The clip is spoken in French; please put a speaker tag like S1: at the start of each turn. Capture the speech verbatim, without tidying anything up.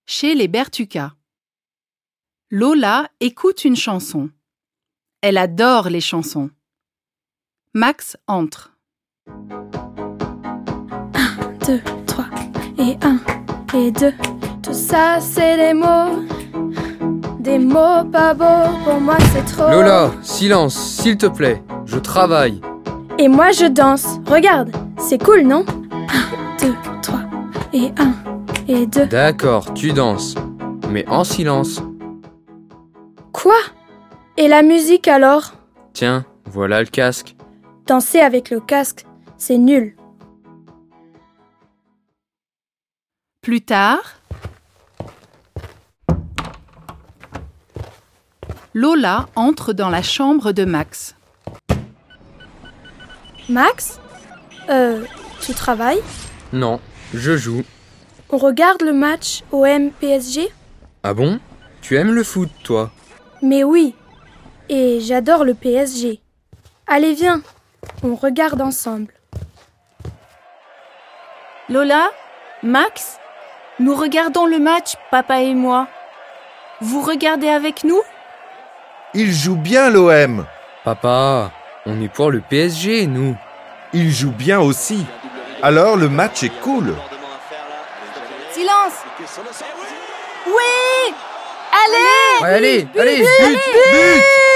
S1: Chez les Bertucca. Lola écoute une chanson. Elle adore les chansons. Max entre.
S2: Un, deux, trois, et un, et deux. Tout ça, c'est des mots. Des mots pas beaux, pour moi c'est trop.
S3: Lola, silence, s'il te plaît. Je travaille.
S2: Et moi je danse. Regarde, c'est cool, non? Un, deux, trois, et un, et deux.
S3: D'accord, tu danses. Mais en silence.
S2: Quoi? Et la musique alors?
S3: Tiens, voilà le casque.
S2: Danser avec le casque, c'est nul.
S1: Plus tard, Lola entre dans la chambre de Max.
S2: Max? Euh, tu travailles?
S3: Non, je joue.
S2: On regarde le match O M P S G?
S3: Ah bon? Tu aimes le foot, toi?
S2: Mais oui, et j'adore le P S G. Allez, viens, on regarde ensemble.
S4: Lola, Max, nous regardons le match, papa et moi. Vous regardez avec nous?
S5: Il joue bien l'O M.
S3: Papa, on est pour le P S G, nous.
S5: Il joue bien aussi. Alors le match est cool.
S4: Silence! Oui! Allez!
S3: Ouais, allez,
S4: But,
S3: allez,
S4: but,
S3: but, but!